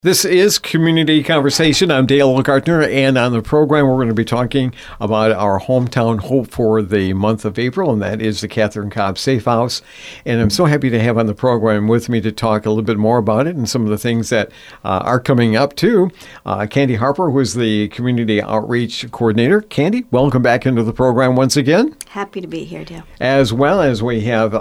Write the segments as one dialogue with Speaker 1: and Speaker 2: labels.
Speaker 1: This is Community Conversation. I'm Dale Gartner, and on the program, we're going to be talking about our hometown hope for the month of April, and that is the Catherine Cobb Safe House. And I'm so happy to have on the program with me to talk a little bit more about it and some of the things that are coming up, too. Candy Harper, who is the Community Outreach Coordinator. Candy, welcome back into the program once again.
Speaker 2: Happy to be here, Dale.
Speaker 1: As well as we have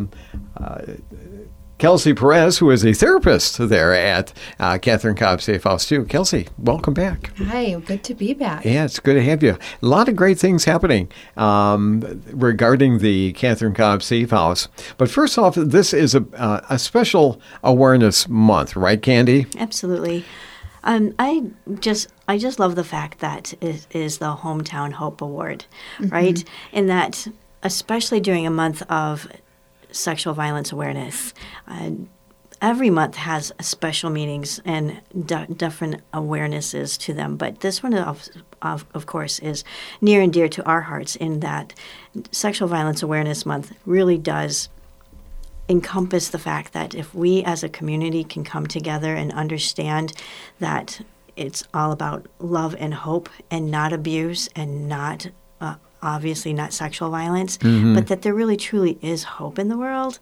Speaker 1: Kelsey Perez, who is a therapist there at Catherine Cobb Safe House, too. Kelsey, welcome back.
Speaker 3: Hi, good to be back.
Speaker 1: Yeah, it's good to have you. A lot of great things happening regarding the Catherine Cobb Safe House. But first off, this is a special awareness month, right, Candy?
Speaker 2: Absolutely. I just love the fact that it is the Hometown Hope Award, right? And that, especially during a month of sexual violence awareness. Every month has special meanings and different awarenesses to them, but this one, of course, is near and dear to our hearts in that Sexual Violence Awareness Month really does encompass the fact that if we as a community can come together and understand that it's all about love and hope and not abuse and not obviously not sexual violence, but that there really truly is hope in the world.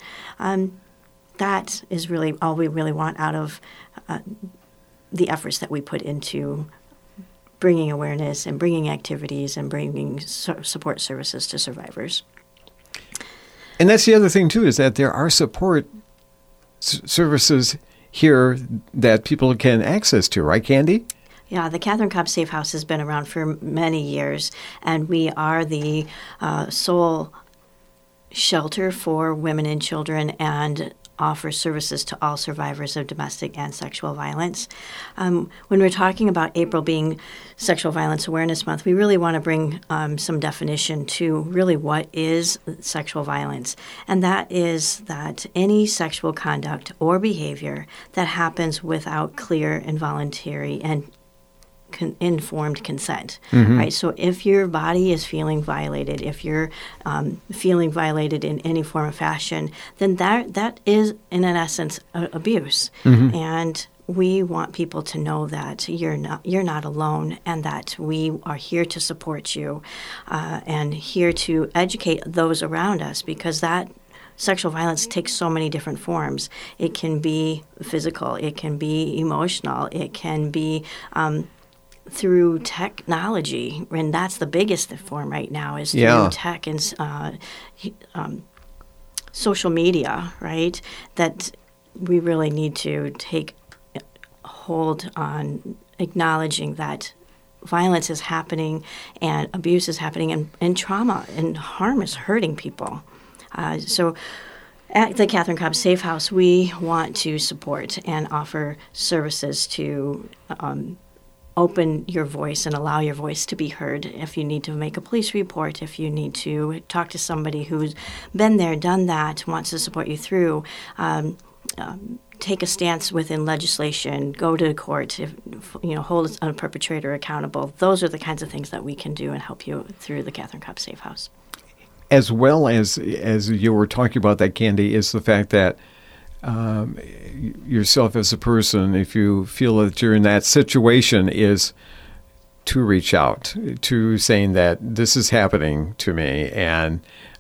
Speaker 2: That is really all we really want out of the efforts that we put into bringing awareness and bringing activities and bringing support services to survivors.
Speaker 1: And that's the other thing, too, is that there are support services here that people can access to, right, Candy?
Speaker 2: Yeah, the Catherine Cobb Safe House has been around for many years, and we are the sole shelter for women and children and offer services to all survivors of domestic and sexual violence. When we're talking about April being Sexual Violence Awareness Month, we really want to bring some definition to really what is sexual violence. And that is that any sexual conduct or behavior that happens without clear and voluntary and informed consent, right? So if your body is feeling violated, if you're feeling violated in any form or fashion, then that is, in an essence, abuse. And we want people to know that you're not alone, and that we are here to support you, and here to educate those around us, because that sexual violence takes so many different forms. It can be physical, it can be emotional, it can be through technology, and that's the biggest form right now is through tech and social media, right? That we really need to take hold on acknowledging that violence is happening and abuse is happening and trauma and harm is hurting people. So at the Catherine Cobb Safe House, we want to support and offer services to open your voice and allow your voice to be heard. If you need to make a police report, if you need to talk to somebody who's been there, done that, wants to support you through, take a stance within legislation, go to court, hold a perpetrator accountable. Those are the kinds of things that we can do and help you through the Catherine Cobb Safe House.
Speaker 1: As well as you were talking about that, Candy, is the fact that yourself as a person, if you feel that you're in that situation, is to reach out to saying that this is happening to me and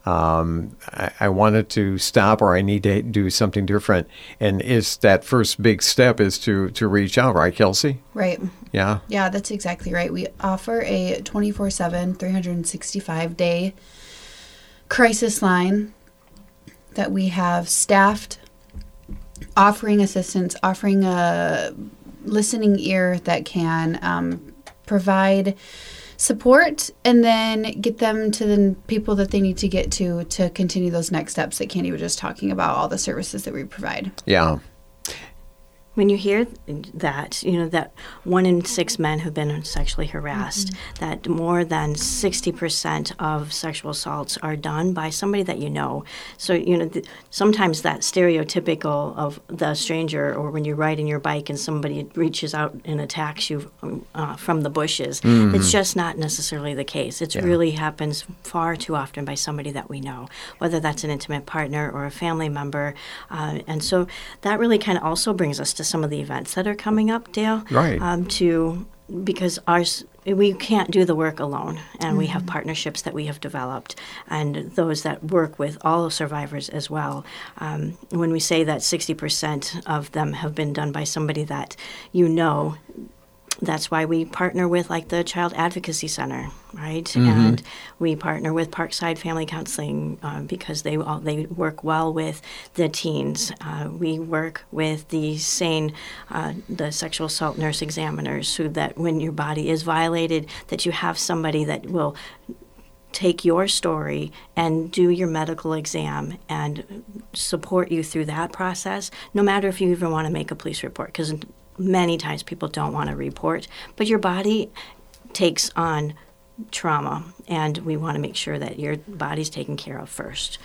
Speaker 1: I wanted to stop, or I need to do something different. And is that first big step is to reach out, right, Kelsey?
Speaker 3: Right.
Speaker 1: Yeah.
Speaker 3: Yeah, that's exactly right. We offer a 24/7, 365-day crisis line that we have staffed, offering assistance, offering a listening ear that can provide support and then get them to the people that they need to get to continue those next steps that Candy was just talking about, all the services that we provide.
Speaker 1: Yeah.
Speaker 2: When you hear that, that 1 in 6 men have been sexually harassed, that more than 60% of sexual assaults are done by somebody that you know. So, sometimes that stereotypical of the stranger, or when you're riding your bike and somebody reaches out and attacks you from the bushes, it's just not necessarily the case. It really happens far too often by somebody that we know, whether that's an intimate partner or a family member. And so that really kind of also brings us to to some of the events that are coming up, Dale.
Speaker 1: Right.
Speaker 2: Because we can't do the work alone, and we have partnerships that we have developed, and those that work with all survivors as well. When we say that 60% of them have been done by somebody that you know, that's why we partner with like the Child Advocacy Center, right? And we partner with Parkside Family Counseling because they work well with the teens. We work with the SANE, the sexual assault nurse examiners, so that when your body is violated, that you have somebody that will take your story and do your medical exam and support you through that process, no matter if you even want to make a police report, because many times people don't want to report, but your body takes on trauma, and we want to make sure that your body's taken care of first.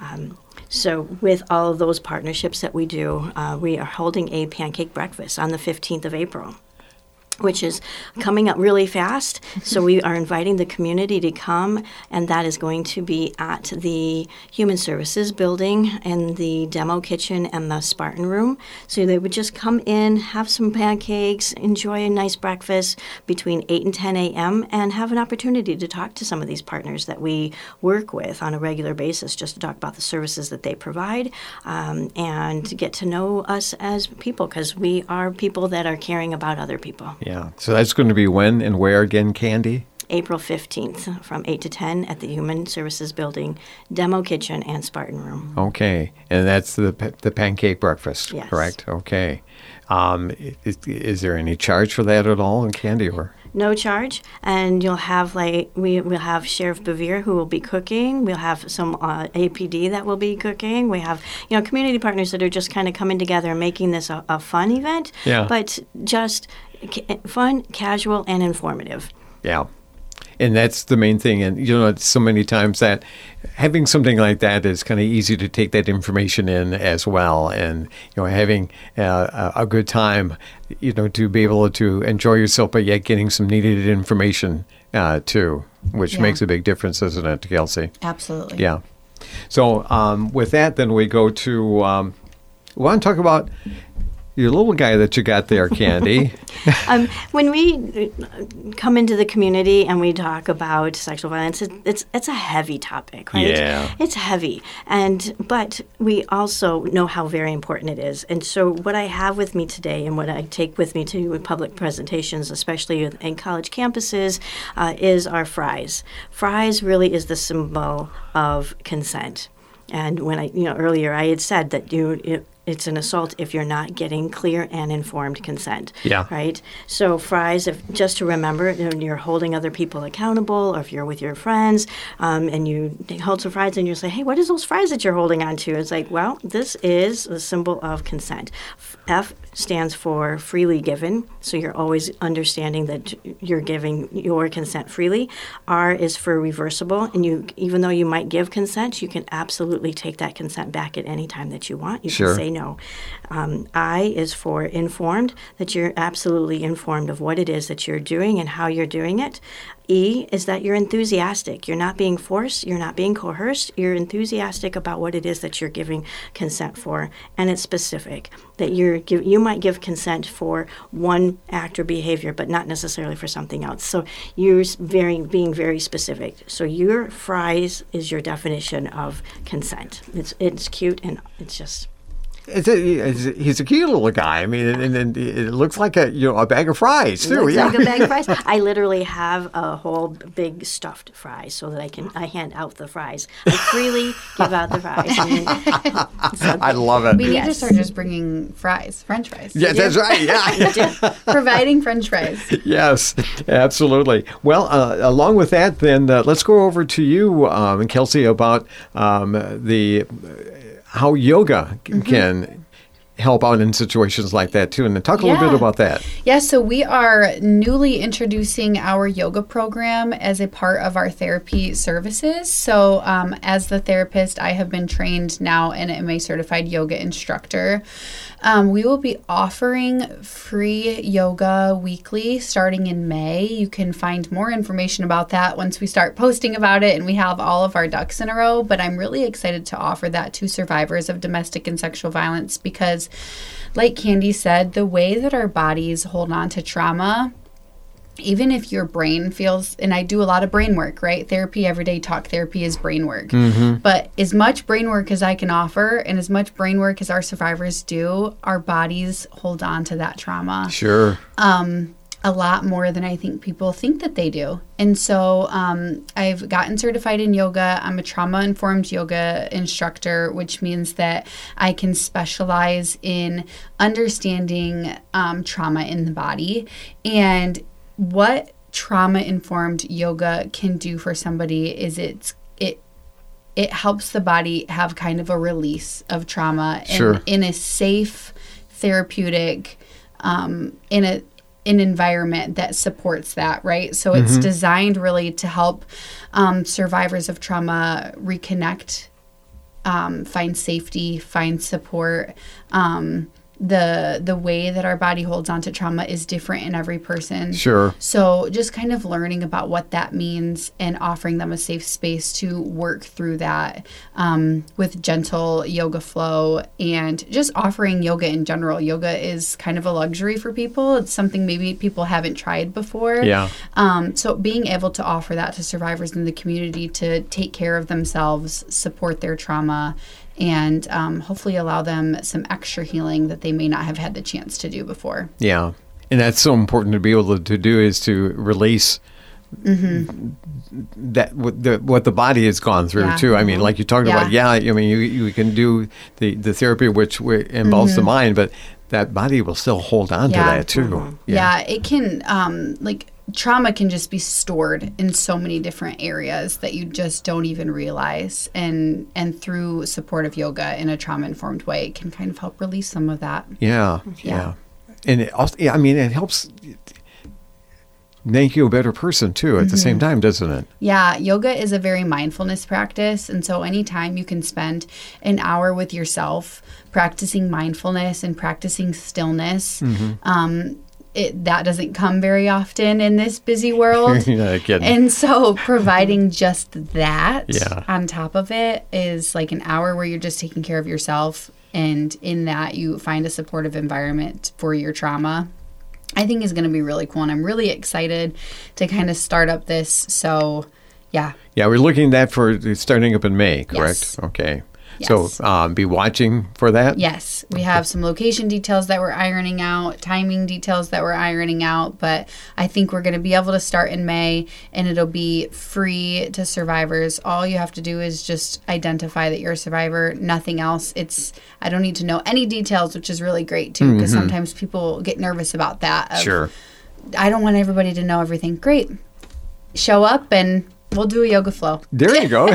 Speaker 2: So with all of those partnerships that we do, we are holding a pancake breakfast on the 15th of April, which is coming up really fast. So we are inviting the community to come, and that is going to be at the Human Services building in the demo kitchen and the Spartan room. So they would just come in, have some pancakes, enjoy a nice breakfast between 8 and 10 a.m., and have an opportunity to talk to some of these partners that we work with on a regular basis, just to talk about the services that they provide, and get to know us as people, because we are people that are caring about other people.
Speaker 1: Yeah. So that's going to be when and where again, Candy?
Speaker 2: April 15th from 8 to 10 at the Human Services Building, Demo Kitchen, and Spartan Room.
Speaker 1: Okay. And that's the pancake breakfast,
Speaker 2: Yes.
Speaker 1: correct? Okay. Is there any charge for that at all, Candy? Or?
Speaker 2: No charge, and you'll have we'll have Sheriff Bevere who will be cooking. We'll have some APD that will be cooking. We have community partners that are just kind of coming together and making this a fun event, but just fun, casual, and informative.
Speaker 1: Yeah. And that's the main thing. And, so many times that having something like that is kind of easy to take that information in as well. And, having a good time, to be able to enjoy yourself, but yet getting some needed information too, which makes a big difference, doesn't it, Kelsey?
Speaker 3: Absolutely.
Speaker 1: Yeah. So with that, then we go to, we want to talk about your little guy that you got there, Candy.
Speaker 2: When we come into the community and we talk about sexual violence, it's a heavy topic, right?
Speaker 1: Yeah.
Speaker 2: It's heavy, but we also know how very important it is. And so what I have with me today and what I take with me to public presentations, especially in college campuses, is our fries. Fries really is the symbol of consent. And when earlier I had said that it's an assault if you're not getting clear and informed consent.
Speaker 1: Yeah.
Speaker 2: Right? So fries, just to remember, when you're holding other people accountable, or if you're with your friends and you hold some fries and you say, hey, what is those fries that you're holding on to? It's like, well, this is the symbol of consent. F stands for freely given, so you're always understanding that you're giving your consent freely. R is for reversible, and even though you might give consent, you can absolutely take that consent back at any time that you want. You can say no. I is for informed, that you're absolutely informed of what it is that you're doing and how you're doing it. E is that you're enthusiastic. You're not being forced. You're not being coerced. You're enthusiastic about what it is that you're giving consent for, and it's specific. That you might give consent for one act or behavior, but not necessarily for something else. So you're being very specific. So your fries is your definition of consent. It's cute, and it's just.
Speaker 1: He's a cute little guy. I mean, and it looks like a bag of fries too.
Speaker 2: Looks like a bag of fries. I literally have a whole big stuffed fries so that I hand out the fries. I freely give out the fries.
Speaker 1: I love it.
Speaker 3: We need to start just bringing fries, French fries.
Speaker 1: Yeah, that's right. Yeah,
Speaker 3: providing French fries.
Speaker 1: Yes, absolutely. Well, along with that, then let's go over to you, Kelsey, about how yoga can help out in situations like that too. And then talk a little bit about that.
Speaker 3: Yeah, so we are newly introducing our yoga program as a part of our therapy services. So as the therapist, I have been trained now and am a certified yoga instructor. We will be offering free yoga weekly starting in May. You can find more information about that once we start posting about it and we have all of our ducks in a row. But I'm really excited to offer that to survivors of domestic and sexual violence because, like Candy said, the way that our bodies hold on to trauma, even if your brain feels, and I do a lot of brain work, right? Therapy, everyday talk therapy is brain work. But as much brain work as I can offer and as much brain work as our survivors do, our bodies hold on to that trauma.
Speaker 1: Sure.
Speaker 3: A lot more than I think people think that they do. And so I've gotten certified in yoga. I'm a trauma-informed yoga instructor, which means that I can specialize in understanding trauma in the body. And what trauma-informed yoga can do for somebody is it helps the body have kind of a release of trauma in a safe, therapeutic, in an environment that supports that, right? So it's designed really to help survivors of trauma reconnect, find safety, find support. The way that our body holds on to trauma is different in every person.
Speaker 1: Sure.
Speaker 3: So just kind of learning about what that means and offering them a safe space to work through that with gentle yoga flow and just offering yoga in general. Yoga is kind of a luxury for people. It's something maybe people haven't tried before.
Speaker 1: Yeah.
Speaker 3: So being able to offer that to survivors in the community to take care of themselves, support their trauma, and hopefully allow them some extra healing that they may not have had the chance to do before.
Speaker 1: Yeah. And that's so important to be able to do is to release that what the body has gone through too. I mean, like you talked about, I mean, you can do the therapy which involves the mind, but that body will still hold on to that too.
Speaker 3: Yeah, it can, trauma can just be stored in so many different areas that you just don't even realize. And through supportive yoga in a trauma-informed way, it can kind of help release some of that.
Speaker 1: Yeah. And it also, it helps make you a better person too at the same time, doesn't it? Yeah,
Speaker 3: yoga is a very mindfulness practice. And so anytime you can spend an hour with yourself practicing mindfulness and practicing stillness, that doesn't come very often in this busy world. And so providing just that on top of it is like an hour where you're just taking care of yourself. And in that, you find a supportive environment for your trauma, I think is going to be really cool. And I'm really excited to kind of start up this. So, yeah. Yeah,
Speaker 1: we're looking at that for starting up in May, correct?
Speaker 3: Yes.
Speaker 1: Okay.
Speaker 3: Yes.
Speaker 1: So be watching for that?
Speaker 3: Yes. We have some location details that we're ironing out, timing details that we're ironing out, but I think we're going to be able to start in May, and it'll be free to survivors. All you have to do is just identify that you're a survivor, nothing else. I don't need to know any details, which is really great too, because sometimes people get nervous about that.
Speaker 1: Sure.
Speaker 3: I don't want everybody to know everything. Great. Show up and we'll do a yoga flow.
Speaker 1: There you go.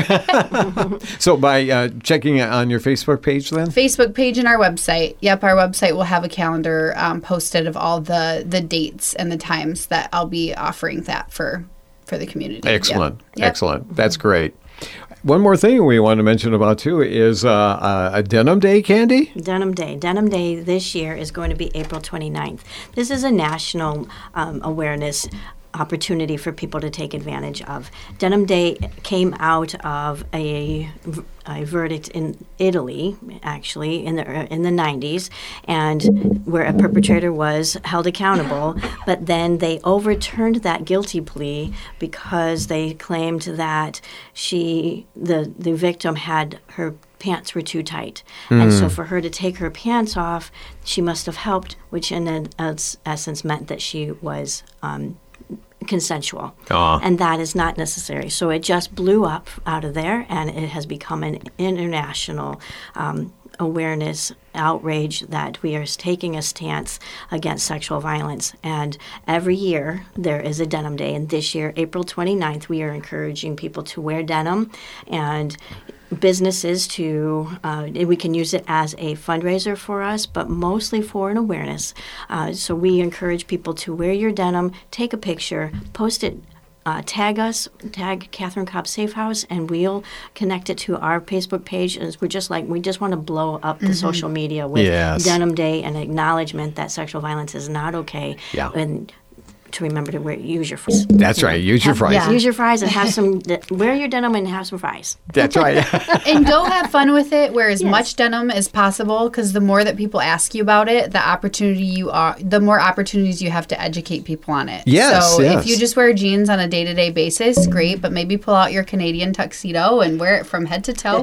Speaker 1: So by checking on your Facebook page then?
Speaker 3: Facebook page and our website. Yep, our website will have a calendar posted of all the dates and the times that I'll be offering that for the community.
Speaker 1: Excellent. Yep. Excellent. That's great. One more thing we want to mention about, too, is a Denim Day, Candy?
Speaker 2: Denim Day. Denim Day this year is going to be April 29th. This is a national awareness opportunity for people to take advantage of. Denim Day came out of a verdict in Italy, actually, in the 90s, and where a perpetrator was held accountable, but then they overturned that guilty plea because they claimed that the victim had her pants were too tight. And so for her to take her pants off, she must have helped, which in essence meant that she was consensual. And that is not necessary. So it just blew up out of there, and it has become an international awareness outrage that we are taking a stance against sexual violence. And every year there is a Denim Day. And this year, April 29th, we are encouraging people to wear denim, and businesses we can use it as a fundraiser for us, but mostly for an awareness. So we encourage people to wear your denim, take a picture, post it tag us, tag Catherine Cobb Safe House, and we'll connect it to our Facebook page. And we just want to blow up the social media with Denim Day and acknowledgement that sexual violence is not okay.
Speaker 1: Yeah.
Speaker 2: And to remember to use your fries.
Speaker 1: That's right. Use your fries.
Speaker 3: Yeah.
Speaker 2: Use your fries and have some. Wear your denim and have some fries.
Speaker 1: That's right.
Speaker 3: And go have fun with it. Wear as much denim as possible, because the more that people ask you about it, the more opportunities you have to educate people on it.
Speaker 1: Yes,
Speaker 3: So
Speaker 1: yes.
Speaker 3: if you just wear jeans on a day-to-day basis, great. But maybe pull out your Canadian tuxedo and wear it from head to toe.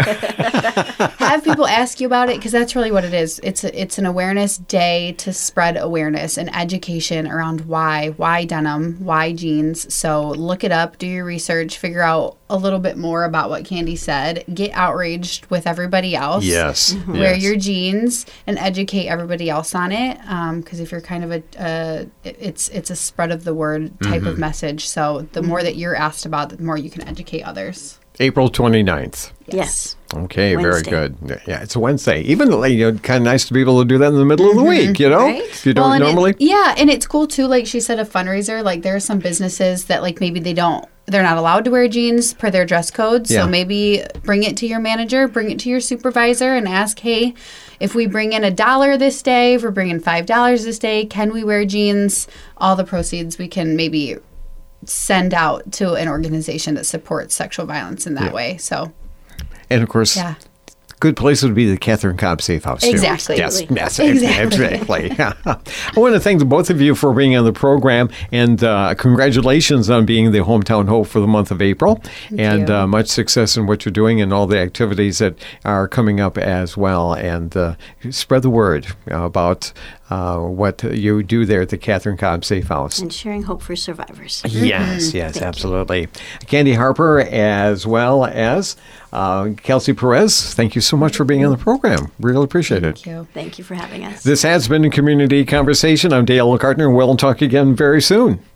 Speaker 3: Have people ask you about it, because that's really what it is. It's an awareness day to spread awareness and education around why denim, why jeans. So look it up, do your research, figure out a little bit more about what Candy said, get outraged with everybody else.
Speaker 1: Yes.
Speaker 3: Wear
Speaker 1: Yes.
Speaker 3: your jeans and educate everybody else on it. Because if you're kind of it's a spread of the word type of message. So the more that you're asked about, the more you can educate others.
Speaker 1: April 29th.
Speaker 2: Yes.
Speaker 1: Okay,
Speaker 2: Wednesday.
Speaker 1: very good. Yeah, it's a Wednesday. Even, kind of nice to be able to do that in the middle of the week,
Speaker 2: Right?
Speaker 1: If you don't
Speaker 3: and
Speaker 1: normally.
Speaker 3: and it's cool too. Like she said, a fundraiser. Like there are some businesses that maybe they're not allowed to wear jeans per their dress code. So
Speaker 1: Yeah.
Speaker 3: maybe bring it to your manager, bring it to your supervisor, and ask, hey, if we bring in $1 this day, if we're bringing $5 this day, can we wear jeans? All the proceeds we can maybe send out to an organization that supports sexual violence in that way. So,
Speaker 1: And, of course,
Speaker 3: yeah.
Speaker 1: good place would be the Catherine Cobb Safe House, too.
Speaker 3: Exactly.
Speaker 1: Yes,
Speaker 3: Exactly.
Speaker 1: exactly. I want to thank the both of you for being on the program, and congratulations on being the Hometown Hope for the month of April. And
Speaker 3: you.
Speaker 1: much success in what you're doing and all the activities that are coming up as well. And spread the word about what you do there at the Catherine Cobb Safe House.
Speaker 2: And sharing hope for survivors.
Speaker 1: Yes,
Speaker 2: Thank you.
Speaker 1: absolutely. Candy Harper, as well as Kelsey Perez, thank you so much for being on the program. Really appreciate it.
Speaker 3: Thank you.
Speaker 2: Thank you for having us.
Speaker 1: This has been a Community Conversation. I'm Dale Gartner. We'll talk again very soon.